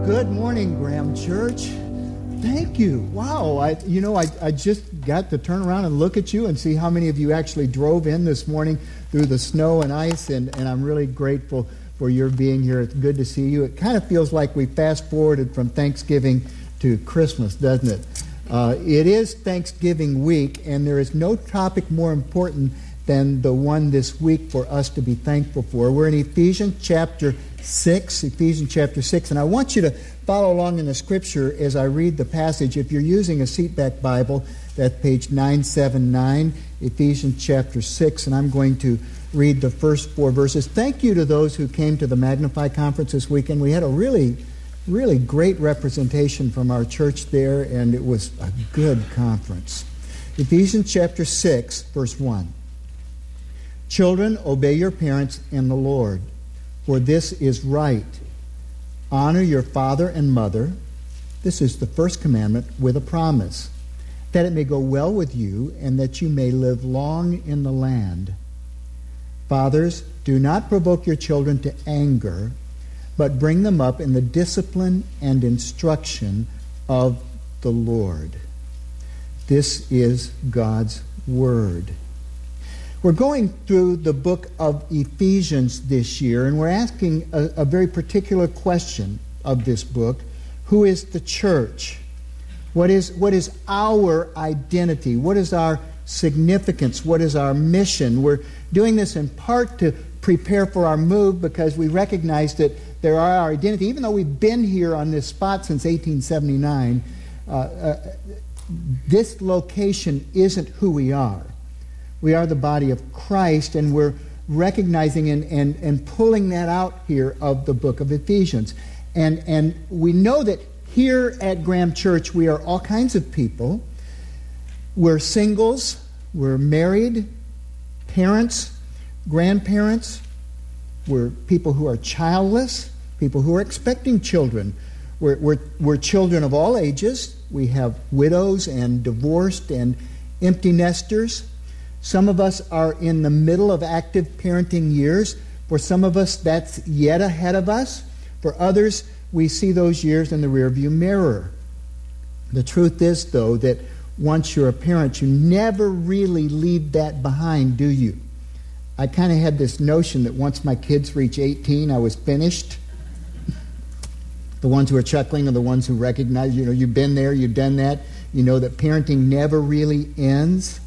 Good morning, Graham Church. Thank you. Wow, I just got to turn around and look at you and see how many of you actually drove in this morning through the snow and ice, and I'm really grateful for your being here. It's good to see you. It kind of feels like we fast-forwarded from Thanksgiving to Christmas, doesn't it? It is Thanksgiving week, and there is no topic more important than the one this week for us to be thankful for. We're in Ephesians chapter 6, and I want you to follow along in the Scripture as I read the passage. If you're using a seatback Bible, that's page 979, Ephesians chapter 6, and I'm going to read the first 4 verses. Thank you to those who came to the Magnify Conference this weekend. We had a really great representation from our church there, and it was a good conference. Ephesians chapter 6, verse 1. Children, obey your parents in the Lord, for this is right. Honor your father and mother. This is the first commandment with a promise, that it may go well with you and that you may live long in the land. Fathers, do not provoke your children to anger, but bring them up in the discipline and instruction of the Lord. This is God's Word. We're going through the book of Ephesians this year, and we're asking a very particular question of this book. Who is the church? What is our identity? What is our significance? What is our mission? We're doing this in part to prepare for our move because we recognize that there are our identity. Even though we've been here on this spot since 1879, this location isn't who we are. We are the body of Christ, and we're recognizing and pulling that out here of the book of Ephesians. And we know that here at Graham Church, we are all kinds of people. We're singles, we're married, parents, grandparents, we're people who are childless, people who are expecting children. We're children of all ages. We have widows and divorced and empty nesters. Some of us are in the middle of active parenting years. For some of us, that's yet ahead of us. For others, we see those years in the rearview mirror. The truth is, though, that once you're a parent, you never really leave that behind, do you? I kind of had this notion that once my kids reach 18, I was finished. The ones who are chuckling are the ones who recognize, you've been there, you've done that. You know that parenting never really ends.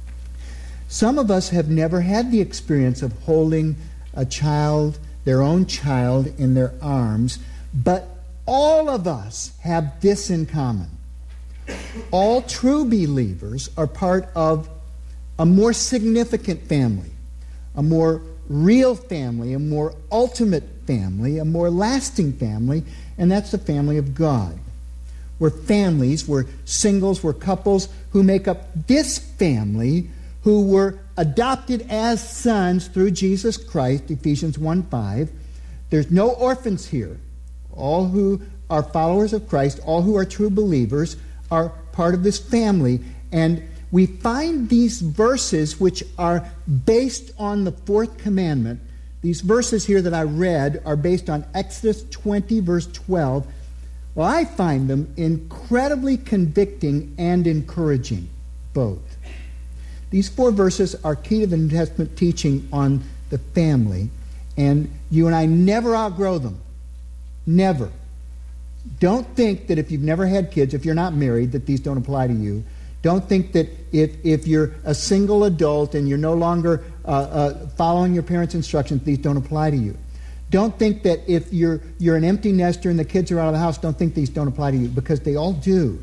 Some of us have never had the experience of holding a child, their own child, in their arms, but all of us have this in common. All true believers are part of a more significant family, a more real family, a more ultimate family, a more lasting family, and that's the family of God. We're families, we're singles, we're couples who make up this family, who were adopted as sons through Jesus Christ, Ephesians 1:5. There's no orphans here. All who are followers of Christ, all who are true believers, are part of this family. And we find these verses which are based on the fourth commandment. These verses here that I read are based on Exodus 20, verse 12. Well, I find them incredibly convicting and encouraging, both. These 4 verses are key to the New Testament teaching on the family, and you and I never outgrow them. Never. Don't think that if you've never had kids, if you're not married, that these don't apply to you. Don't think that if you're a single adult and you're no longer following your parents' instructions, these don't apply to you. Don't think that if you're an empty nester and the kids are out of the house, don't think these don't apply to you, because they all do.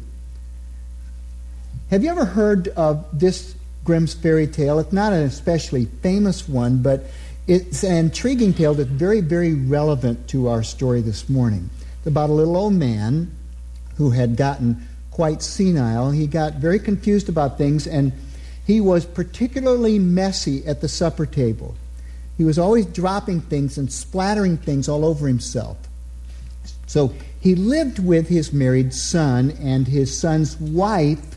Have you ever heard of this Grimm's fairy tale? It's not an especially famous one, but it's an intriguing tale that's very, very relevant to our story this morning. It's about a little old man who had gotten quite senile. He got very confused about things, and he was particularly messy at the supper table. He was always dropping things and splattering things all over himself. So he lived with his married son, and his son's wife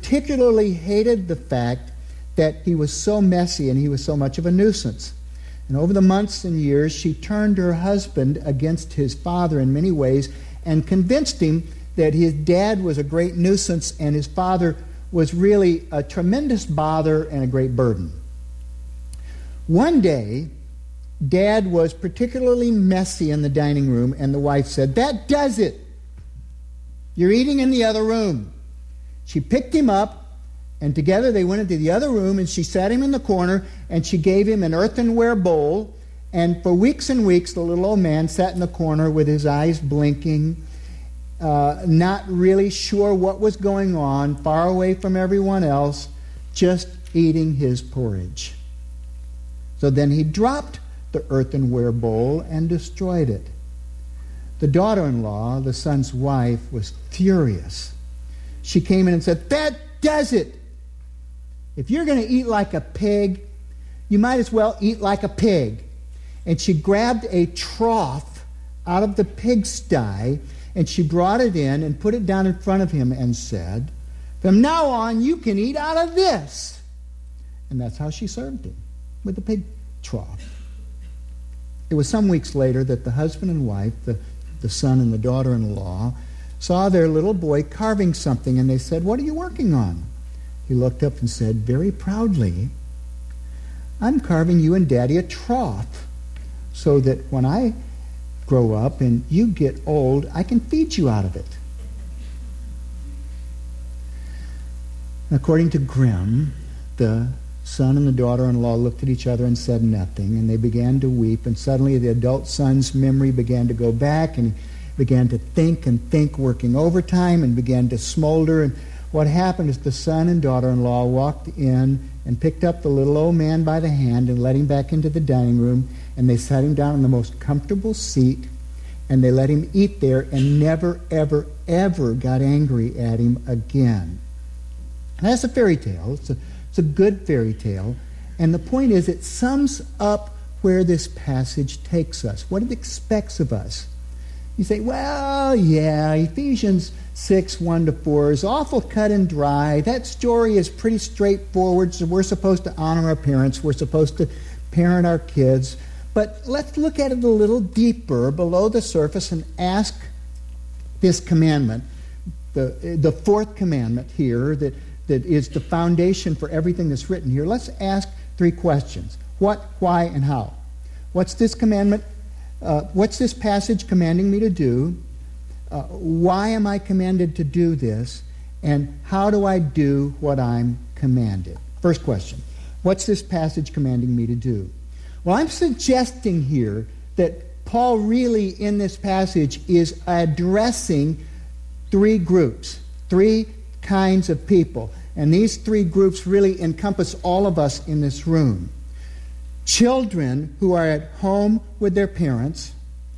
particularly hated the fact that he was so messy and he was so much of a nuisance. And over the months and years, she turned her husband against his father in many ways and convinced him that his dad was a great nuisance and his father was really a tremendous bother and a great burden. One day, Dad was particularly messy in the dining room, and the wife said, "That does it. You're eating in the other room." She picked him up, and together they went into the other room, and she sat him in the corner, and she gave him an earthenware bowl, and for weeks and weeks, the little old man sat in the corner with his eyes blinking, not really sure what was going on, far away from everyone else, just eating his porridge. So then he dropped the earthenware bowl and destroyed it. The daughter-in-law, the son's wife, was furious. She came in and said, "That does it. If you're going to eat like a pig, you might as well eat like a pig." And she grabbed a trough out of the pigsty, and she brought it in and put it down in front of him and said, "From now on, you can eat out of this." And that's how she served him, with the pig trough. It was some weeks later that the husband and wife, the son and the daughter-in-law, saw their little boy carving something, and they said, "What are you working on?" He looked up and said very proudly, "I'm carving you and Daddy a trough so that when I grow up and you get old, I can feed you out of it." According to Grimm, the son and the daughter-in-law looked at each other and said nothing, and they began to weep, and suddenly the adult son's memory began to go back, and he began to think and think, working overtime, and began to smolder. And what happened is the son and daughter-in-law walked in and picked up the little old man by the hand and led him back into the dining room, and they sat him down in the most comfortable seat, and they let him eat there and never, ever, ever got angry at him again. And that's a fairy tale. It's a good fairy tale. And the point is, it sums up where this passage takes us, what it expects of us. You say, well, yeah, Ephesians 6, 1-4 is awful cut and dry. That story is pretty straightforward. So we're supposed to honor our parents. We're supposed to parent our kids. But let's look at it a little deeper, below the surface, and ask this commandment, the fourth commandment here, that is the foundation for everything that's written here. Let's ask three questions. What, why, and how? What's this commandment? What's this passage commanding me to do? Why am I commanded to do this? And how do I do what I'm commanded? First question. What's this passage commanding me to do? Well, I'm suggesting here that Paul really, in this passage, is addressing three groups, three kinds of people. And these three groups really encompass all of us in this room. Children who are at home with their parents,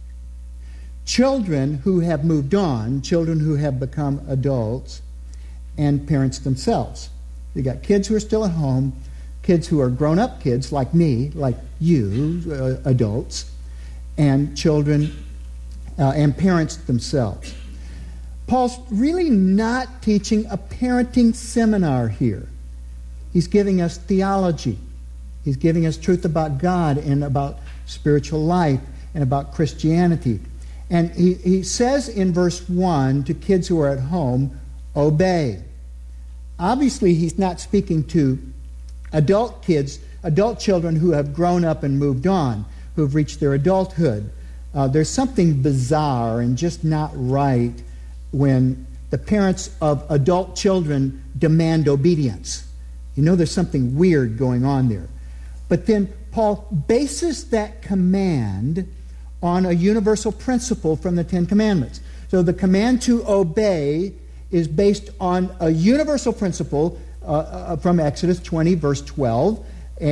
children who have moved on, children who have become adults, and parents themselves. You got kids who are still at home, kids who are grown-up kids like me, like you, adults, and children and parents themselves. Paul's really not teaching a parenting seminar here. He's giving us theology. He's giving us truth about God and about spiritual life and about Christianity. And he says in verse 1 to kids who are at home, obey. Obviously, he's not speaking to adult kids, adult children who have grown up and moved on, who have reached their adulthood. There's something bizarre and just not right when the parents of adult children demand obedience. You know there's something weird going on there. But then Paul bases that command on a universal principle from the Ten Commandments. So the command to obey is based on a universal principle from Exodus 20, verse 12.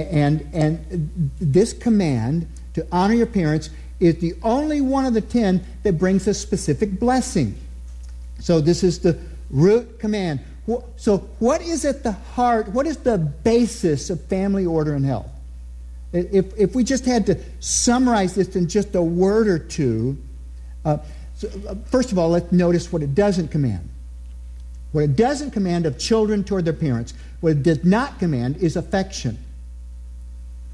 And this command to honor your parents is the only one of the 10 that brings a specific blessing. So this is the root command. So what is at the heart, what is the basis of family order and health? If we just had to summarize this in just a word or two, first of all, let's notice what it doesn't command. What it doesn't command of children toward their parents, what it does not command is affection.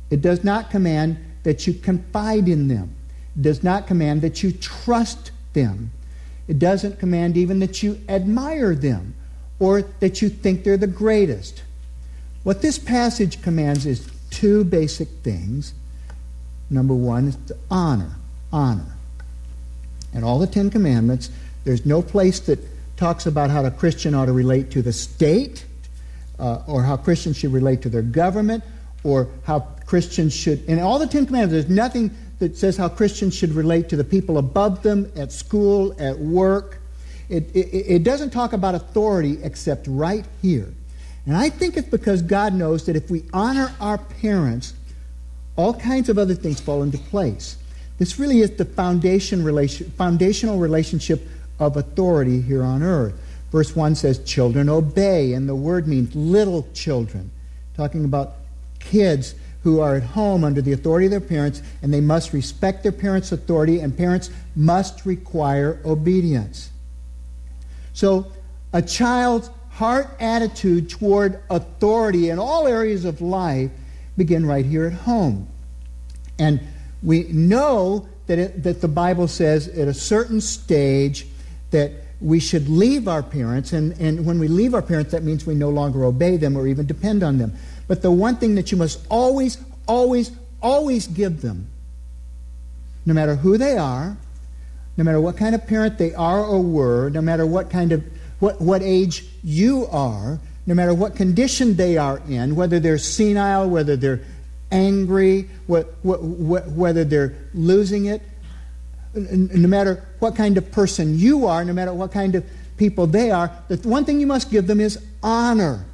It does not command that you confide in them. It does not command that you trust them. It doesn't command even that you admire them or that you think they're the greatest. What this passage commands is two basic things. Number one is to honor. Honor. In all the Ten Commandments, there's no place that talks about how a Christian ought to relate to the state, or how Christians should relate to their government, or how Christians should... In all the Ten Commandments, there's nothing that says how Christians should relate to the people above them, at school, at work. It doesn't talk about authority except right here. And I think it's because God knows that if we honor our parents, all kinds of other things fall into place. This really is the foundational relationship of authority here on earth. Verse 1 says, children obey, and the word means little children, talking about kids who are at home under the authority of their parents, and they must respect their parents' authority, and parents must require obedience. So a child's heart attitude toward authority in all areas of life begin right here at home. And we know that the Bible says at a certain stage that we should leave our parents, and when we leave our parents, that means we no longer obey them or even depend on them. But the one thing that you must always, always, always give them, no matter who they are, no matter what kind of parent they are or were, no matter what age you are, no matter what condition they are in, whether they're senile, whether they're angry, whether they're losing it, no matter what kind of person you are, no matter what kind of people they are, the one thing you must give them is honor.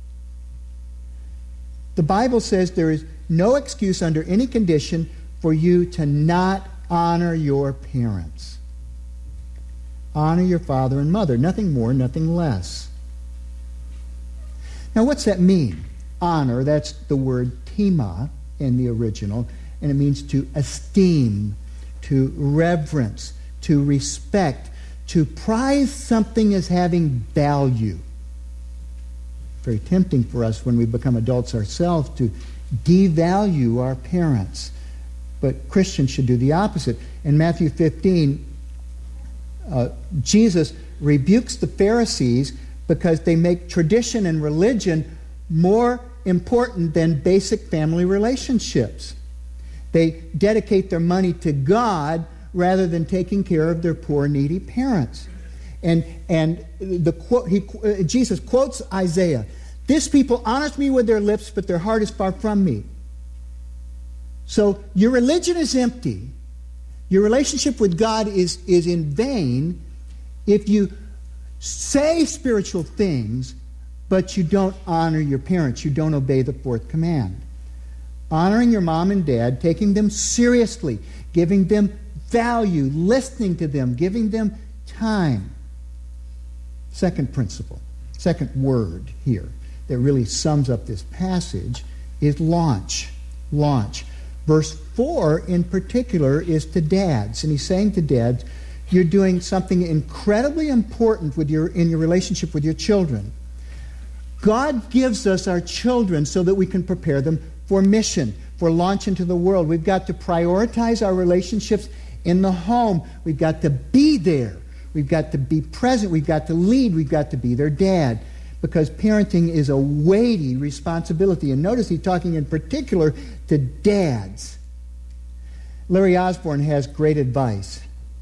The Bible says there is no excuse under any condition for you to not honor your parents. Honor your father and mother. Nothing more, nothing less. Now, what's that mean? Honor, that's the word tima in the original, and it means to esteem, to reverence, to respect, to prize something as having value. Very tempting for us when we become adults ourselves to devalue our parents. But Christians should do the opposite. In Matthew 15, Jesus rebukes the Pharisees because they make tradition and religion more important than basic family relationships. They dedicate their money to God rather than taking care of their poor, needy parents. And Jesus quotes Isaiah, "This people honors me with their lips, but their heart is far from me." So your religion is empty. Your relationship with God is in vain if you say spiritual things, but you don't honor your parents. You don't obey the fourth command. Honoring your mom and dad, taking them seriously, giving them value, listening to them, giving them time. Second principle, second word here that really sums up this passage is launch. Launch. Verse 4 in particular is to dads, and he's saying to dads, you're doing something incredibly important in your relationship with your children. God gives us our children so that we can prepare them for mission, for launch into the world. We've got to prioritize our relationships in the home. We've got to be there. We've got to be present. We've got to lead. We've got to be their dad. Because parenting is a weighty responsibility. And notice he's talking in particular to dads. Larry Osborne has great advice.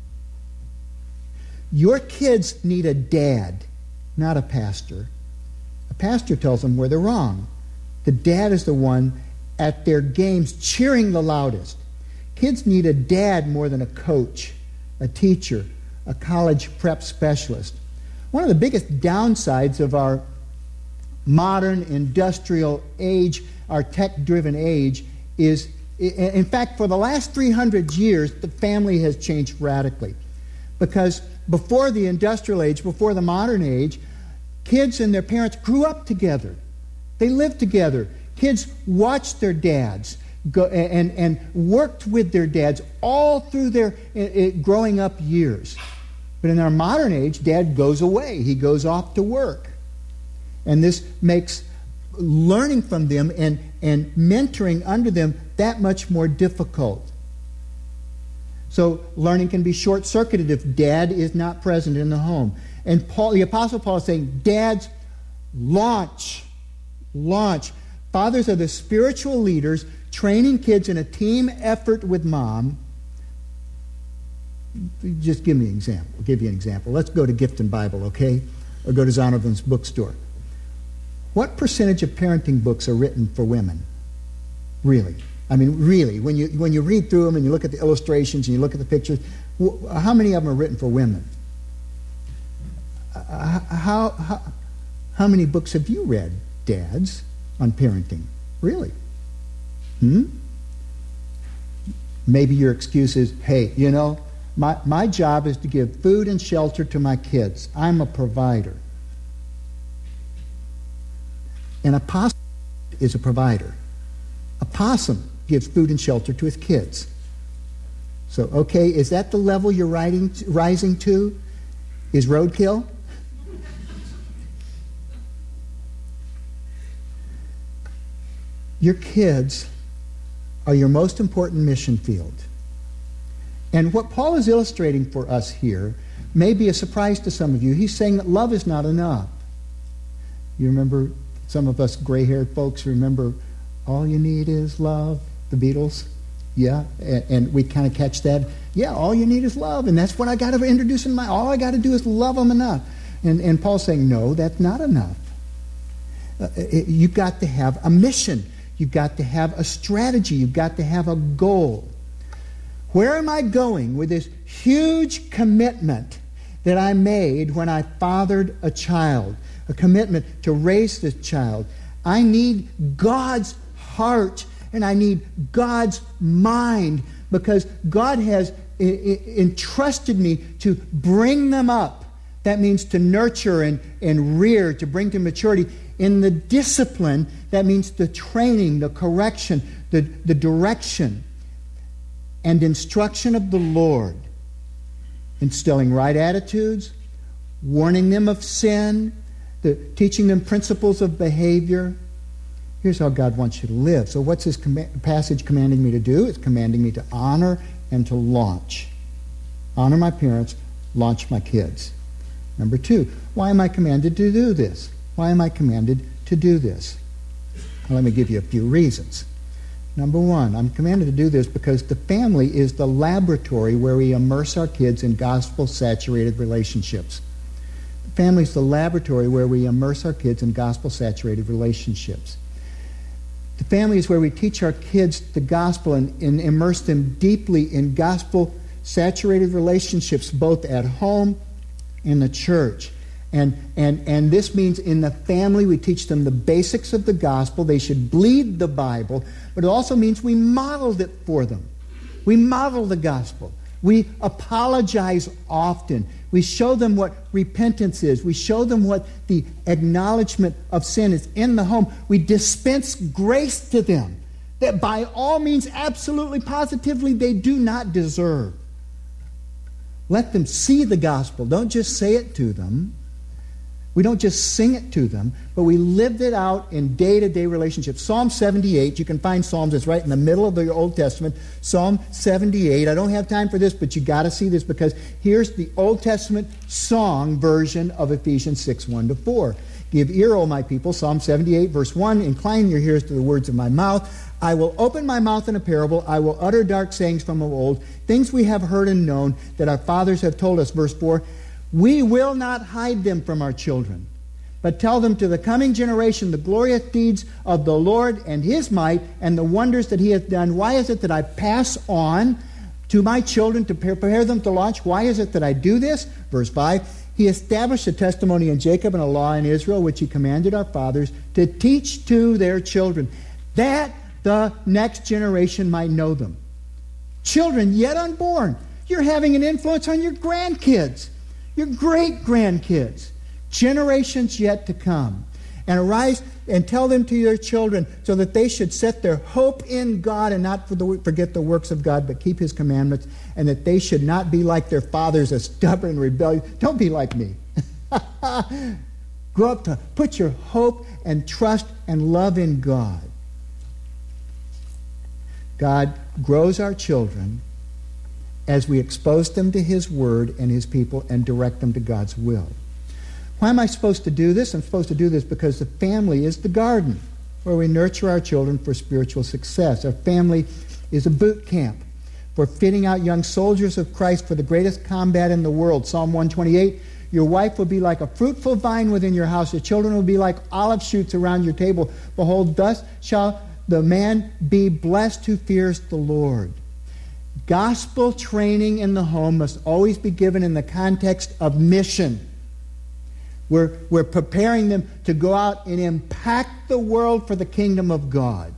Your kids need a dad, not a pastor. A pastor tells them where they're wrong. The dad is the one at their games cheering the loudest. Kids need a dad more than a coach, a teacher, a college prep specialist. One of the biggest downsides of our modern industrial age, our tech-driven age, is, in fact, for the last 300 years, the family has changed radically. Because before the industrial age, before the modern age, kids and their parents grew up together. They lived together. Kids watched their dads and worked with their dads all through their growing up years. But in our modern age, dad goes away. He goes off to work. And this makes learning from them and mentoring under them that much more difficult. So learning can be short-circuited if dad is not present in the home. And the Apostle Paul is saying, dads, launch. Fathers are the spiritual leaders training kids in a team effort with mom. Just give me an example. I'll give you an example. Let's go to Gift and Bible, okay? Or go to Zondervan's bookstore. What percentage of parenting books are written for women? Really? I mean, really, when you read through them and you look at the illustrations and you look at the pictures, how many of them are written for women? How many books have you read, dads, on parenting? Really? Maybe your excuse is, hey, you know, my job is to give food and shelter to my kids. I'm a provider. An opossum is a provider. A possum gives food and shelter to his kids. So, okay, is that the level you're rising to? Is roadkill? Your kids are your most important mission field. And what Paul is illustrating for us here may be a surprise to some of you. He's saying that love is not enough. You remember, some of us gray-haired folks remember, all you need is love, the Beatles? Yeah, and we kind of catch that. Yeah, all you need is love, and that's what I got to introduce in all I got to do is love them enough. And Paul's saying, no, that's not enough. You've got to have a mission. You've got to have a strategy. You've got to have a goal. Where am I going with this huge commitment that I made when I fathered a child? A commitment to raise this child. I need God's heart and I need God's mind because God has entrusted me to bring them up. That means to nurture and rear, to bring to maturity. In the discipline, that means the training, the correction, the direction and instruction of the Lord. Instilling right attitudes, warning them of sin, teaching them principles of behavior. Here's how God wants you to live. So what's this passage commanding me to do? It's commanding me to honor and to launch. Honor my parents, launch my kids. Number 2, why am I commanded to do this? Why am I commanded to do this? Well, let me give you a few reasons. Number 1, I'm commanded to do this because the family is the laboratory where we immerse our kids in gospel-saturated relationships. The family is the laboratory where we immerse our kids in gospel-saturated relationships. The family is where we teach our kids the gospel and immerse them deeply in gospel-saturated relationships, both at home and in the church. And this means in the family we teach them the basics of the gospel. They should bleed the Bible, but it also means we modeled it for them. We model the gospel. We apologize often. We show them what repentance is. We show them what the acknowledgement of sin is in the home. We dispense grace to them that by all means, absolutely, positively, they do not deserve. Let them see the gospel. Don't just say it to them. We don't just sing it to them, but we lived it out in day-to-day relationships. Psalm 78, you can find Psalms, it's right in the middle of the Old Testament. Psalm 78, I don't have time for this, but you got to see this because here's the Old Testament song version of Ephesians 6, 1-4. Give ear, O my people, Psalm 78, verse 1, incline your ears to the words of my mouth. I will open my mouth in a parable. I will utter dark sayings from of old, things we have heard and known that our fathers have told us. Verse 4, we will not hide them from our children, but tell them to the coming generation the glorious deeds of the Lord and His might and the wonders that He hath done. Why is it that I pass on to my children to prepare them to launch? Why is it that I do this? Verse 5, He established a testimony in Jacob and a law in Israel, which He commanded our fathers to teach to their children, that the next generation might know them. Children yet unborn, you're having an influence on your grandkids, your great-grandkids, generations yet to come. And arise and tell them to your children so that they should set their hope in God and not forget the works of God, but keep His commandments, and that they should not be like their fathers, a stubborn, rebellious. Don't be like me. Grow up to put your hope and trust and love in God. God grows our children as we expose them to His Word and His people and direct them to God's will. Why am I supposed to do this? I'm supposed to do this because the family is the garden where we nurture our children for spiritual success. Our family is a boot camp for fitting out young soldiers of Christ for the greatest combat in the world. Psalm 128, your wife will be like a fruitful vine within your house. Your children will be like olive shoots around your table. Behold, thus shall the man be blessed who fears the Lord. Gospel training in the home must always be given in the context of mission. We're preparing them to go out and impact the world for the kingdom of God.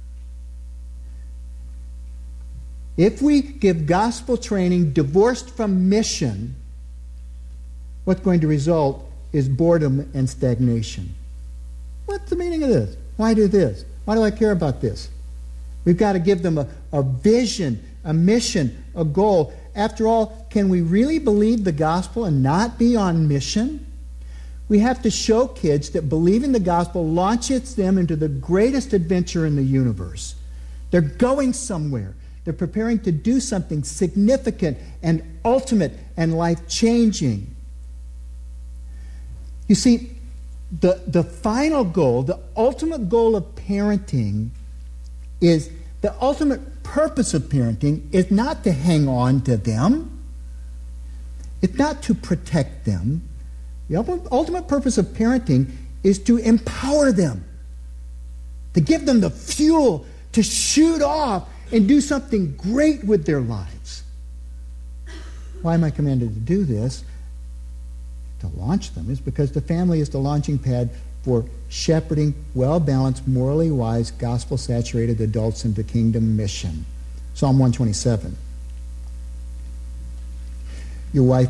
If we give gospel training divorced from mission, what's going to result is boredom and stagnation. What's the meaning of this? Why do this? Why do I care about this? We've got to give them a vision, a mission, a goal. After all, can we really believe the gospel and not be on mission? We have to show kids that believing the gospel launches them into the greatest adventure in the universe. They're going somewhere. They're preparing to do something significant and ultimate and life-changing. You see, the final goal, the ultimate goal of parenting is, the ultimate purpose of parenting is not to hang on to them. It's not to protect them. The ultimate purpose of parenting is to empower them, to give them the fuel to shoot off and do something great with their lives. Why am I commanded to do this? To launch them is because the family is the launching pad for shepherding well-balanced, morally wise, gospel-saturated adults into kingdom mission. Psalm 127. Your wife...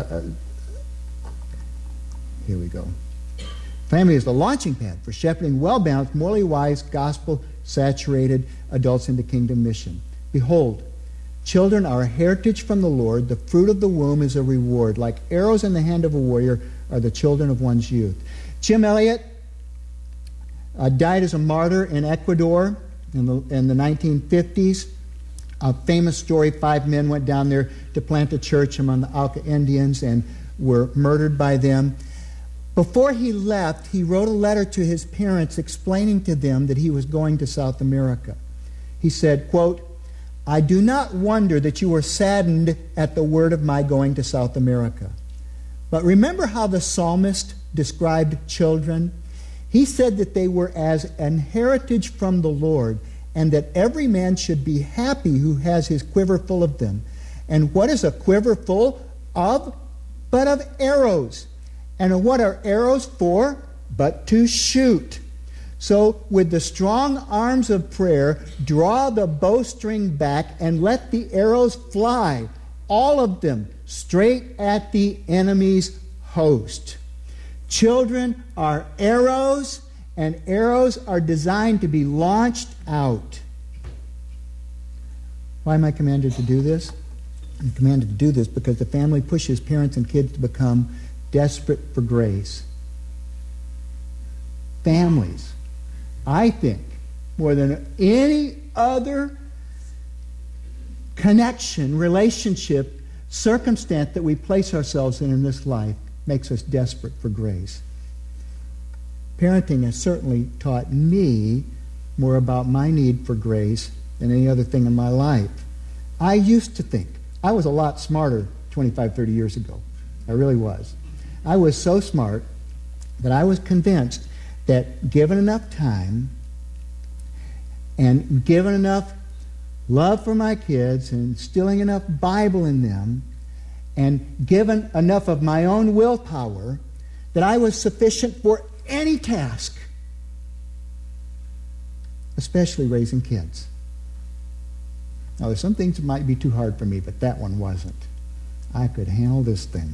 Here we go. Family is the launching pad for shepherding well-balanced, morally wise, gospel-saturated adults into kingdom mission. Behold, children are a heritage from the Lord. The fruit of the womb is a reward. Like arrows in the hand of a warrior are the children of one's youth. Jim Elliot died as a martyr in Ecuador in the 1950s. A famous story, 5 men went down there to plant a church among the Auca Indians and were murdered by them. Before he left, he wrote a letter to his parents explaining to them that he was going to South America. He said, quote, I do not wonder that you were saddened at the word of my going to South America. But remember how the psalmist described children? He said that they were as an heritage from the Lord, and that every man should be happy who has his quiver full of them. And what is a quiver full of? But of arrows. And what are arrows for? But to shoot. So with the strong arms of prayer, draw the bowstring back and let the arrows fly, all of them, straight at the enemy's host. Children are arrows, and arrows are designed to be launched out. Why am I commanded to do this? I'm commanded to do this because the family pushes parents and kids to become desperate for grace. Families, I think, more than any other connection, relationship, circumstance that we place ourselves in this life, makes us desperate for grace. Parenting has certainly taught me more about my need for grace than any other thing in my life. I used to think I was a lot smarter 25, 30 years ago. I really was. I was so smart that I was convinced that given enough time and given enough love for my kids and instilling enough Bible in them and given enough of my own willpower that I was sufficient for any task, especially raising kids. Now, there's some things that might be too hard for me, but that one wasn't. I could handle this thing.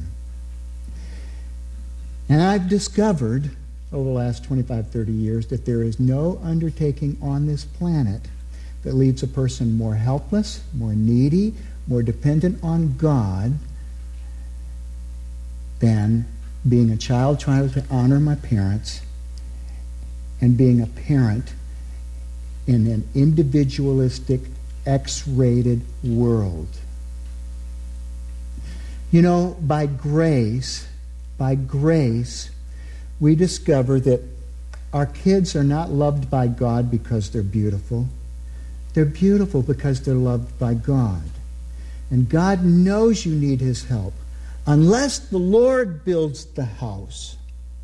And I've discovered over the last 25, 30 years that there is no undertaking on this planet that leaves a person more helpless, more needy, more dependent on God than being a child trying to honor my parents, and being a parent in an individualistic, X-rated world. You know, by grace, we discover that our kids are not loved by God because they're beautiful. They're beautiful because they're loved by God. And God knows you need His help. Unless the Lord builds the house,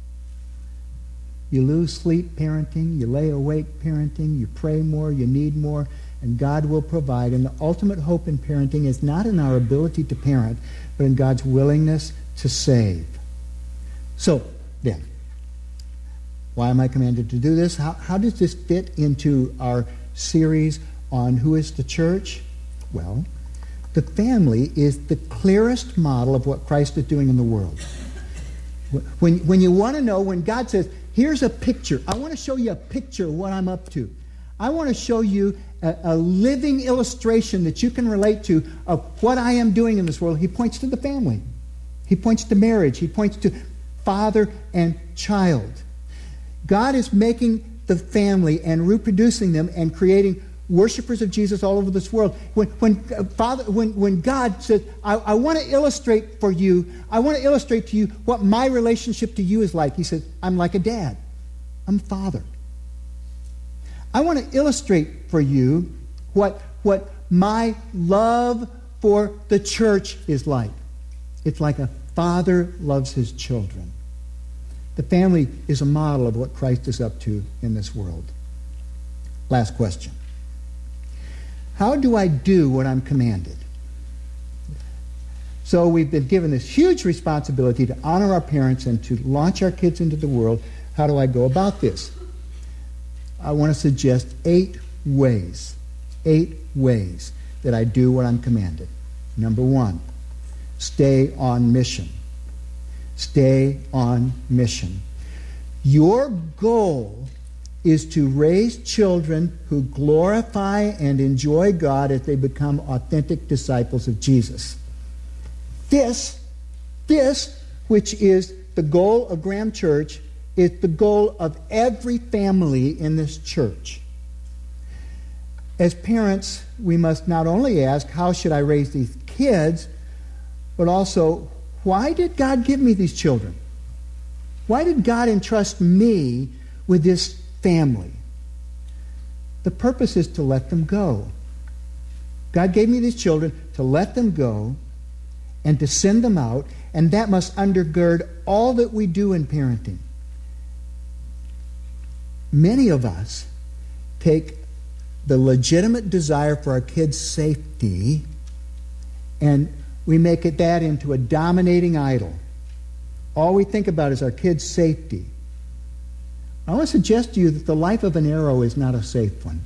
you lose sleep parenting, you lay awake parenting, you pray more, you need more, and God will provide. And the ultimate hope in parenting is not in our ability to parent, but in God's willingness to save. So, then, why am I commanded to do this? How does this fit into our series on who is the church? Well, the family is the clearest model of what Christ is doing in the world. When you want to know, when God says, here's a picture, I want to show you a picture of what I'm up to. I want to show you a living illustration that you can relate to of what I am doing in this world. He points to the family. He points to marriage. He points to father and child. God is making the family and reproducing them and creating worshipers of Jesus all over this world. When God says, I want to illustrate for you, I want to illustrate to you what my relationship to you is like. He says, I'm like a dad. I'm a father. I want to illustrate for you what my love for the church is like. It's like a father loves his children. The family is a model of what Christ is up to in this world. Last question. How do I do what I'm commanded? So we've been given this huge responsibility to honor our parents and to launch our kids into the world. How do I go about this? I want to suggest 8 ways that I do what I'm commanded. Number 1, stay on mission. Stay on mission. Your goal is to raise children who glorify and enjoy God as they become authentic disciples of Jesus. This, which is the goal of Graham Church, is the goal of every family in this church. As parents, we must not only ask, how should I raise these kids, but also, why did God give me these children? Why did God entrust me with this family? The purpose is to let them go. God gave me these children to let them go and to send them out, and that must undergird all that we do in parenting. Many of us take the legitimate desire for our kids' safety and we make that into a dominating idol. All we think about is our kids' safety. I want to suggest to you that the life of an arrow is not a safe one.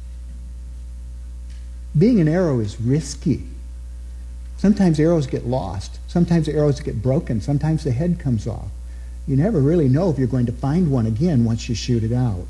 Being an arrow is risky. Sometimes arrows get lost. Sometimes arrows get broken. Sometimes the head comes off. You never really know if you're going to find one again once you shoot it out.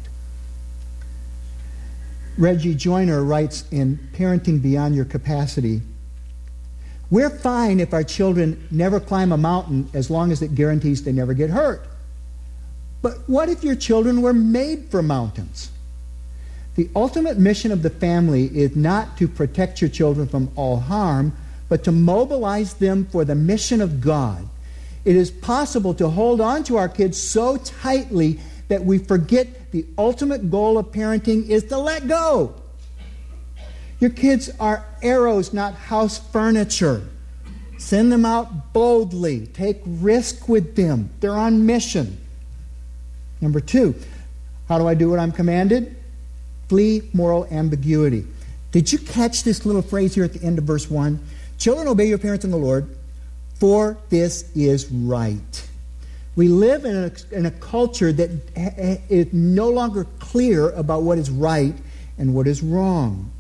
Reggie Joyner writes in Parenting Beyond Your Capacity, we're fine if our children never climb a mountain as long as it guarantees they never get hurt. But what if your children were made for mountains? The ultimate mission of the family is not to protect your children from all harm, but to mobilize them for the mission of God. It is possible to hold on to our kids so tightly that we forget the ultimate goal of parenting is to let go. Your kids are arrows, not house furniture. Send them out boldly. Take risk with them. They're on mission. Number 2, how do I do what I'm commanded? Flee moral ambiguity. Did you catch this little phrase here at the end of verse 1? Children, obey your parents in the Lord, for this is right. We live in a culture that is no longer clear about what is right and what is wrong.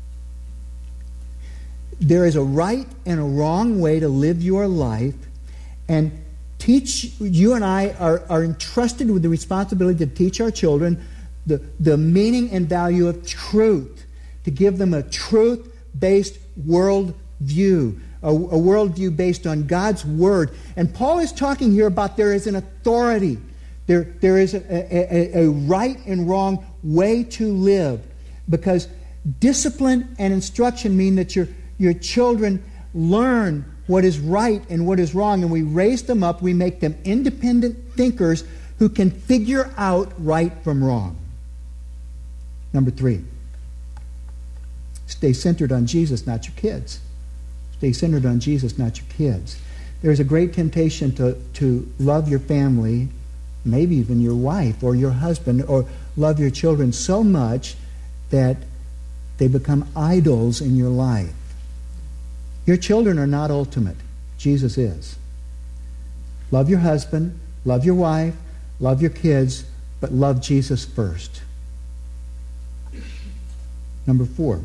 There is a right and a wrong way to live your life, and you and I are entrusted with the responsibility to teach our children the meaning and value of truth, to give them a truth-based world view, a worldview based on God's Word. And Paul is talking here about there is an authority. There is a right and wrong way to live, because discipline and instruction mean that your children learn what is right and what is wrong, and we raise them up, we make them independent thinkers who can figure out right from wrong. Number 3, stay centered on Jesus, not your kids. Stay centered on Jesus, not your kids. There's a great temptation to love your family, maybe even your wife or your husband, or love your children so much that they become idols in your life. Your children are not ultimate. Jesus is. Love your husband, love your wife, love your kids, but love Jesus first. Number 4,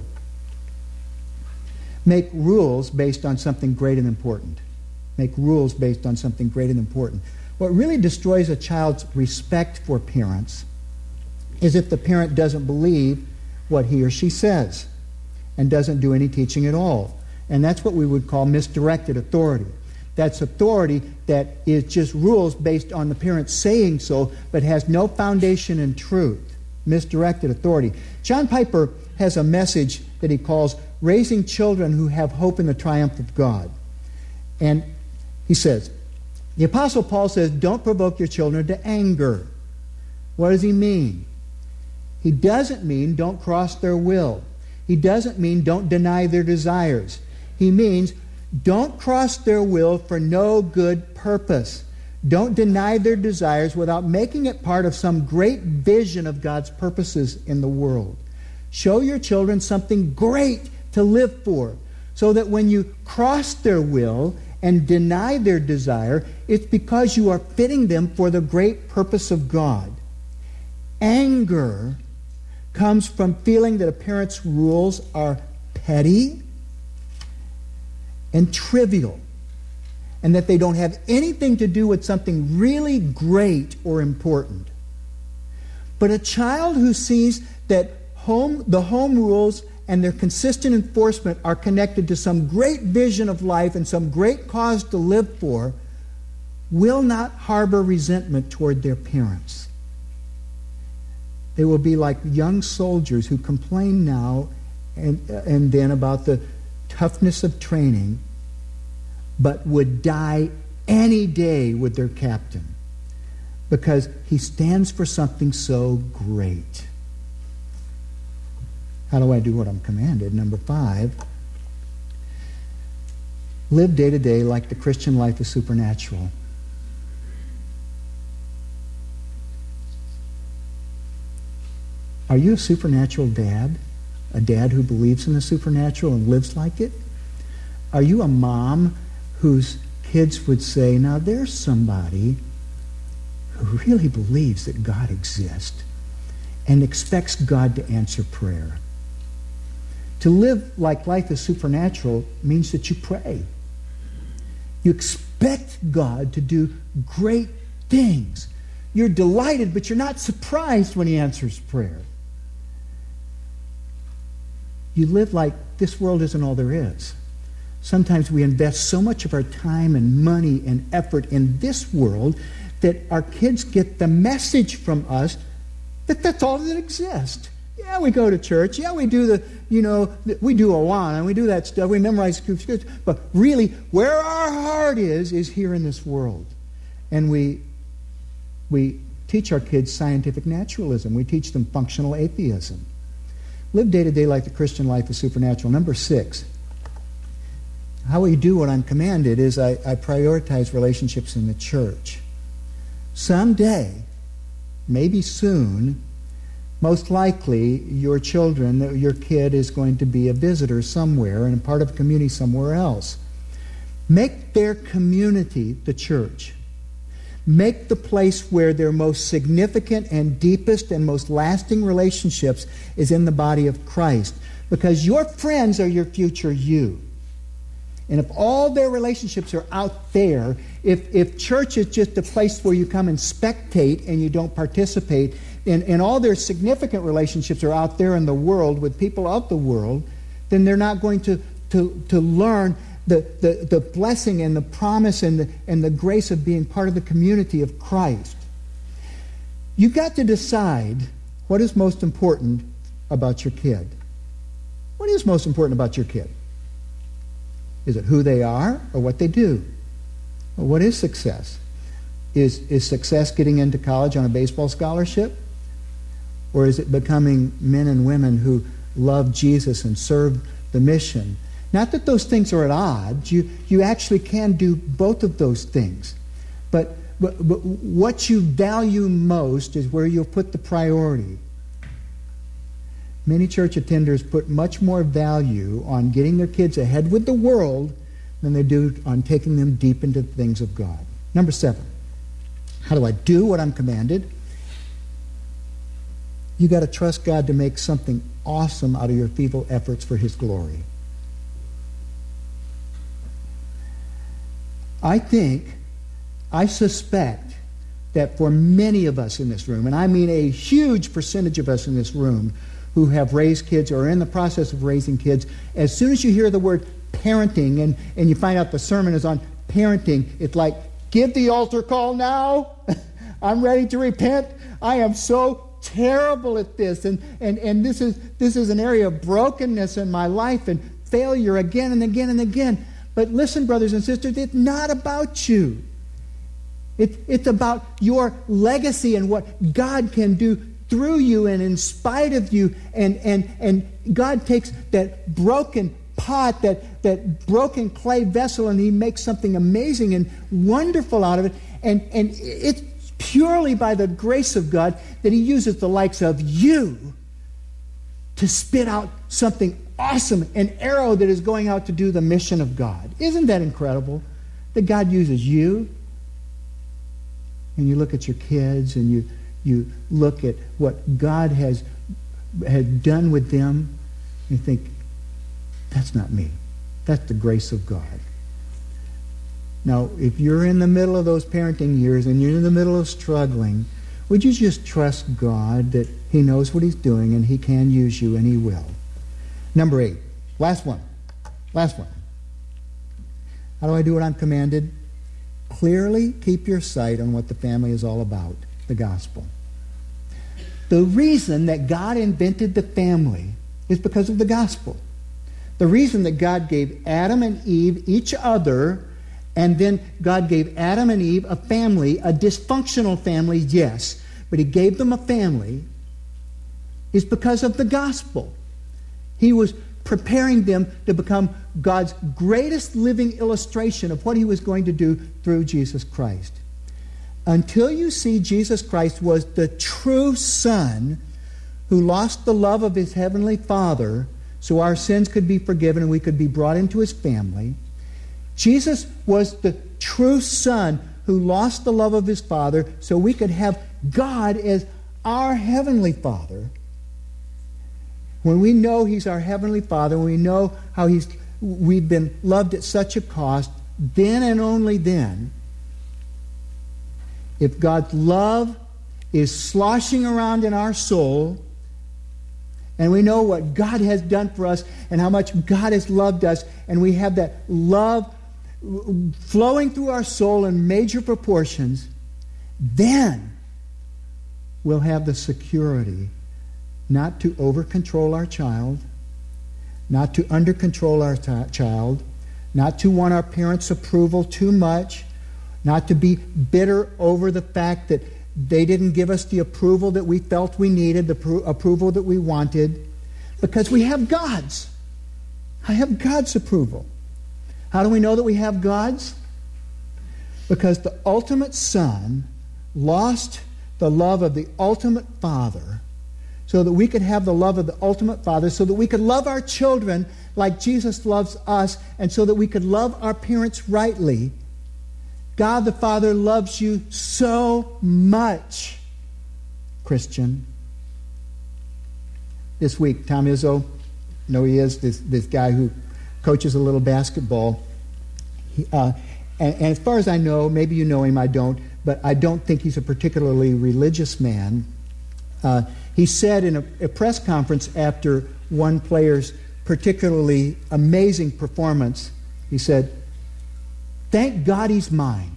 make rules based on something great and important. Make rules based on something great and important. What really destroys a child's respect for parents is if the parent doesn't believe what he or she says and doesn't do any teaching at all. And that's what we would call misdirected authority. That's authority that is just rules based on the parent saying so, but has no foundation in truth. Misdirected authority. John Piper has a message that he calls Raising Children Who Have Hope in the Triumph of God. And he says, the Apostle Paul says, don't provoke your children to anger. What does he mean? He doesn't mean don't cross their will. He doesn't mean don't deny their desires. He means don't cross their will for no good purpose. Don't deny their desires without making it part of some great vision of God's purposes in the world. Show your children something great to live for, so that when you cross their will and deny their desire, it's because you are fitting them for the great purpose of God. Anger comes from feeling that a parent's rules are petty and trivial, and that they don't have anything to do with something really great or important. But a child who sees that the home rules and their consistent enforcement are connected to some great vision of life and some great cause to live for will not harbor resentment toward their parents. They will be like young soldiers who complain now and then about the toughness of training, but would die any day with their captain because he stands for something so great. How do I do what I'm commanded? Number 5, live day to day like the Christian life is supernatural. Are you a supernatural dad? A dad who believes in the supernatural and lives like it? Are you a mom whose kids would say, now there's somebody who really believes that God exists and expects God to answer prayer? To live like life is supernatural means that you pray. You expect God to do great things. You're delighted, but you're not surprised when he answers prayer. You live like this world isn't all there is. Sometimes we invest so much of our time and money and effort in this world that our kids get the message from us that that's all that exists. Yeah, we go to church. Yeah, we do we do Awana and we do that stuff. We memorize scriptures. But really, where our heart is here in this world. And we teach our kids scientific naturalism. We teach them functional atheism. Live day to day like the Christian life is supernatural. Number 6, how we do what I'm commanded is I prioritize relationships in the church. Someday, maybe soon, most likely your kid is going to be a visitor somewhere and a part of a community somewhere else. Make their community the church. Make the place where their most significant and deepest and most lasting relationships is in the body of Christ. Because your friends are your future you. And if all their relationships are out there, if church is just a place where you come and spectate and you don't participate, and all their significant relationships are out there in the world with people of the world, then they're not going to learn the blessing and the promise and the grace of being part of the community of Christ. You've got to decide what is most important about your kid. What is most important about your kid? Is it who they are or what they do? Well, what is success? Is success getting into college on a baseball scholarship? Or is it becoming men and women who love Jesus and serve the mission? Not that those things are at odds. You actually can do both of those things. But what you value most is where you'll put the priority. Many church attenders put much more value on getting their kids ahead with the world than they do on taking them deep into the things of God. Number 7, how do I do what I'm commanded? You got to trust God to make something awesome out of your feeble efforts for His glory. I suspect that for many of us in this room, and I mean a huge percentage of us in this room who have raised kids or are in the process of raising kids, as soon as you hear the word parenting and you find out the sermon is on parenting, it's like, give the altar call now. I'm ready to repent. I am so terrible at this. And this is an area of brokenness in my life and failure again and again and again. But listen, brothers and sisters, it's not about you. It's about your legacy and what God can do through you and in spite of you. And God takes that broken pot, that broken clay vessel, and He makes something amazing and wonderful out of it. And it's purely by the grace of God that He uses the likes of you to spit out something awesome, an arrow that is going out to do the mission of God. Isn't that incredible? That God uses you, and you look at your kids, and you look at what God has done with them, and you think, that's not me. That's the grace of God. Now, if you're in the middle of those parenting years and you're in the middle of struggling, would you just trust God that He knows what He's doing and He can use you and He will? Number 8. Last one. How do I do what I'm commanded? Clearly keep your sight on what the family is all about, the gospel. The reason that God invented the family is because of the gospel. The reason that God gave Adam and Eve each other, and then God gave Adam and Eve a family, a dysfunctional family, yes, but He gave them a family, is because of the gospel. He was preparing them to become God's greatest living illustration of what He was going to do through Jesus Christ. Until you see Jesus Christ was the true Son who lost the love of His heavenly Father so our sins could be forgiven and we could be brought into His family. Jesus was the true Son who lost the love of His Father so we could have God as our heavenly Father. When we know He's our heavenly Father, when we know how we've been loved at such a cost, then and only then, if God's love is sloshing around in our soul, and we know what God has done for us and how much God has loved us, and we have that love flowing through our soul in major proportions, then we'll have the security not to over-control our child, not to under-control our child, not to want our parents' approval too much, not to be bitter over the fact that they didn't give us the approval that we felt we needed, the approval that we wanted, because we have God's. I have God's approval. How do we know that we have God's? Because the ultimate Son lost the love of the ultimate Father so that we could have the love of the ultimate Father, so that we could love our children like Jesus loves us, and so that we could love our parents rightly. God the Father loves you so much, Christian. This week, Tom Izzo, he is, this guy who coaches a little basketball. And as far as I know, maybe you know him, I don't, but I don't think he's a particularly religious man. He said in a press conference after one player's particularly amazing performance, He said, thank God he's mine.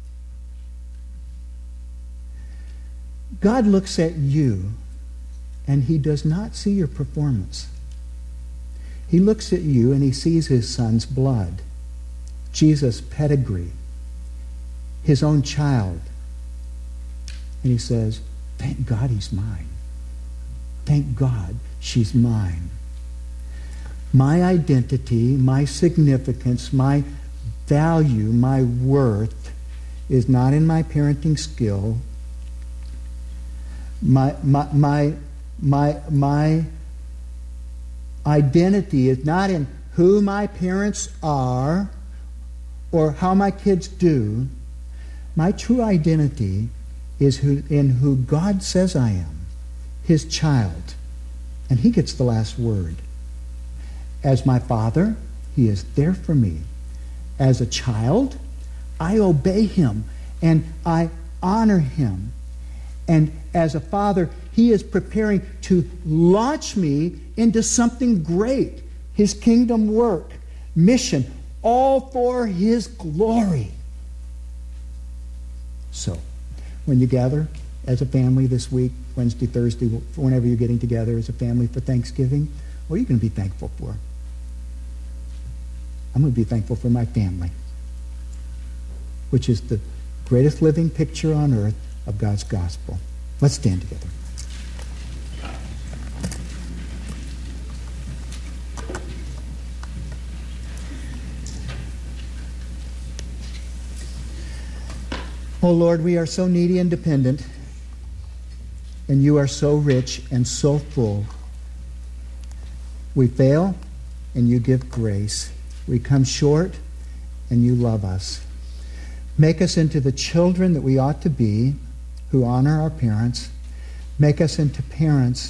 God looks at you and he does not see your performance. He looks at you and he sees his son's blood, Jesus' pedigree, his own child. And he says, thank God he's mine. Thank God she's mine. My identity, my significance, my value, my worth is not in my parenting skill. My identity is not in who my parents are or how my kids do. My true identity is in who God says I am, his child. And he gets the last word. As my father, he is there for me. As a child, I obey him and I honor him. And as a father, he is preparing to launch me into something great. His kingdom work, mission, all for his glory. So, when you gather as a family this week, Wednesday, Thursday, whenever you're getting together as a family for Thanksgiving, what are you going to be thankful for? I'm going to be thankful for my family, which is the greatest living picture on earth of God's gospel. Let's stand together. Oh Lord, we are so needy and dependent, and you are so rich and so full. We fail, and you give grace. We come short, and you love us. Make us into the children that we ought to be, who honor our parents. Make us into parents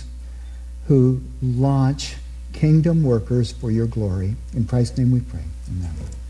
who launch kingdom workers for your glory. In Christ's name we pray. Amen.